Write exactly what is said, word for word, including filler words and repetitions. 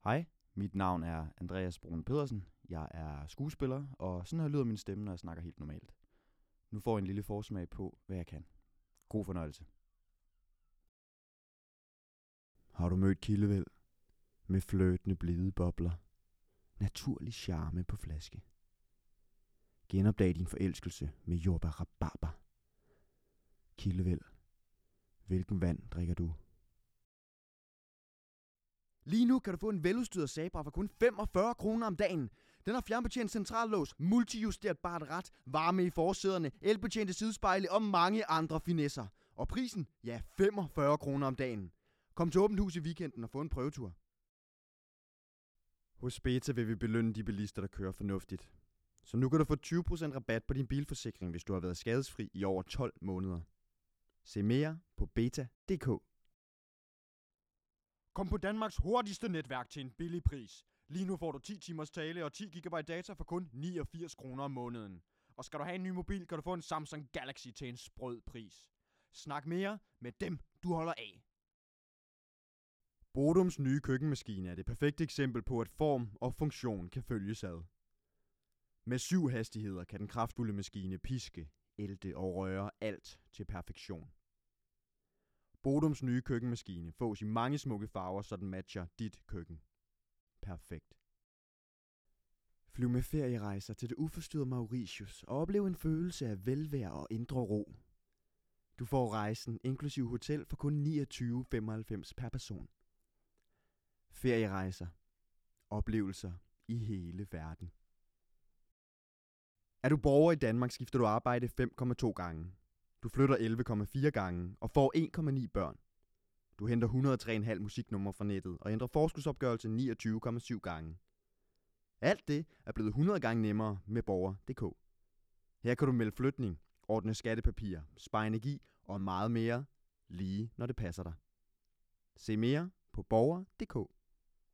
Hej, mit navn er Andreas Brun Pedersen. Jeg er skuespiller, og sådan her lyder min stemme, når jeg snakker helt normalt. Nu får I en lille forsmag på, hvad jeg kan. God fornøjelse. Har du mødt Kildevæld? Med fløtende blide bobler. Naturlig charme på flaske. Genopdag din forelskelse med jordbær rabarber. Kildevæld. Hvilken vand drikker du? Lige nu kan du få en veludstyret Sabra for kun femogfyrre kroner om dagen. Den har fjernbetjent centrallås, multijusterbart rat, varme i forsæderne, elbetjente sidespejle og mange andre finesser. Og prisen? Ja, femogfyrre kroner om dagen. Kom til åbent hus i weekenden og få en prøvetur. Hos Beta vil vi belønne de bilister, der kører fornuftigt. Så nu kan du få tyve procent rabat på din bilforsikring, hvis du har været skadesfri i over tolv måneder. Se mere på beta punktum d k. Kom på Danmarks hurtigste netværk til en billig pris. Lige nu får du ti timers tale og ti gigabyte data for kun niogfirs kroner om måneden. Og skal du have en ny mobil, kan du få en Samsung Galaxy til en sprød pris. Snak mere med dem, du holder af. Bodums nye køkkenmaskine er det perfekte eksempel på, at form og funktion kan følges ad. Med syv hastigheder kan den kraftfulde maskine piske, ælte og røre alt til perfektion. Bodums nye køkkenmaskine fås i mange smukke farver, så den matcher dit køkken. Perfekt. Flyv med ferierejser til det uforstyrrede Mauritius og oplev en følelse af velvære og indre ro. Du får rejsen inklusiv hotel for kun niogtyve komma femoghalvfems per person. Ferierejser. Oplevelser i hele verden. Er du borger i Danmark, skifter du arbejde fem komma to gange. Du flytter elleve komma fire gange og får en komma ni børn. Du henter et hundrede og tre komma fem musiknumre fra nettet og ændrer forskudsopgørelse niogtyve komma syv gange. Alt det er blevet hundrede gange nemmere med borger punktum d k. Her kan du melde flytning, ordne skattepapirer, spare energi og meget mere, lige når det passer dig. Se mere på borger punktum d k.